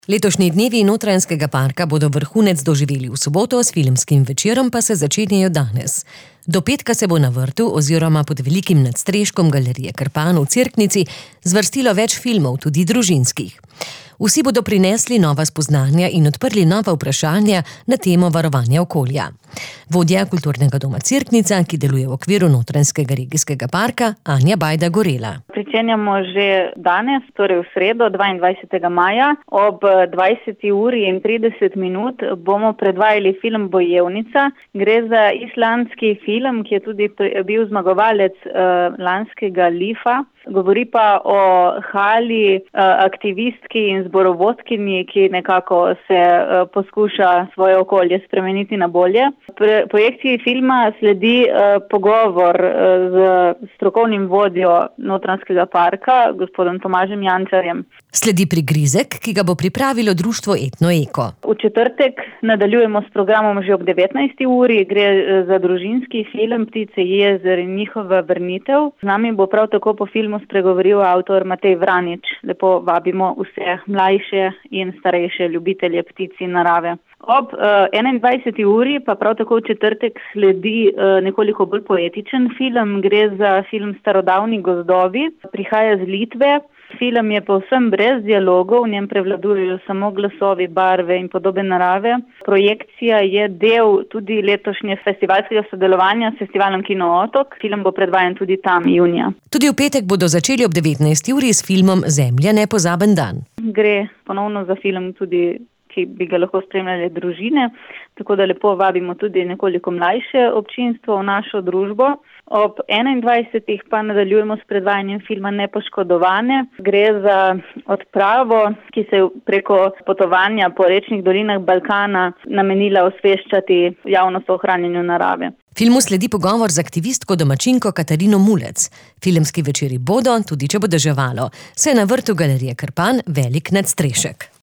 Letošnji dnevi Notranjskega parka bodo vrhunec doživeli v soboto, s filmskim večerom pa se začenjajo danes. Do petka se bo na vrtu oziroma pod velikim nadstreškom Galerije Krpan v Cerknici zvrstilo več filmov, tudi družinskih. Vsi bodo prinesli nova spoznanja in odprli nova vprašanja na temo varovanja okolja. Vodja Kulturnega doma Cerknica, ki deluje v okviru Notranjskega regijskega parka, Anja Bajda Gorela. Pričenjamo že danes, torej v sredo, 22. maja, ob 20:30 bomo predvajali film Bojevnica. Gre za islandski film, ki je tudi bil zmagovalec lanskega Lifa. Govori pa o Hali, aktivistki in zborovodkinji, ki nekako se poskuša svoje okolje spremeniti na bolje. Projekciji filma sledi pogovor z strokovnim vodjo Notranjskega parka, gospodom Tomažem Jančarjem. Sledi prigrizek, ki ga bo pripravilo društvo Etno-Eko. V četrtek nadaljujemo s programom že ob 19. uri. Gre za družinski film Ptice jezer in njihova vrnitev. Z nami bo prav tako po filmu spregovoril avtor Matej Vranič. Lepo vabimo vse mlajše in starejše ljubitelje ptic in narave. Ob 21. uri pa prav tako v četrtek sledi nekoliko bolj poetičen film. Gre za film Starodavni gozdovi. Prihaja z Litve. Film je povsem brez dialogov, v njem prevladujejo samo glasovi, barve in podobe narave. Projekcija je del tudi letošnje festivalskega sodelovanja s festivalom Kino Otok. Film bo predvajan tudi tam junija. Tudi v petek bodo začeli ob 19. uri s filmom Zemlja nepozaben dan. Gre ponovno za film tudi, ki bi ga lahko spremljali družine, tako da lepo vabimo tudi nekoliko mlajše občinstvo v našo družbo. Ob 21. pa nadaljujemo s predvajanjem filma Nepoškodovane. Gre za odpravo, ki se preko potovanja po rečnih dolinah Balkana namenila osveščati javnost o ohranjanju narave. Filmu sledi pogovor z aktivistko domačinko Katarino Mulec. Filmski večeri bodo, tudi če bo deževalo, saj je na vrtu Galerije Krpan velik nadstrešek.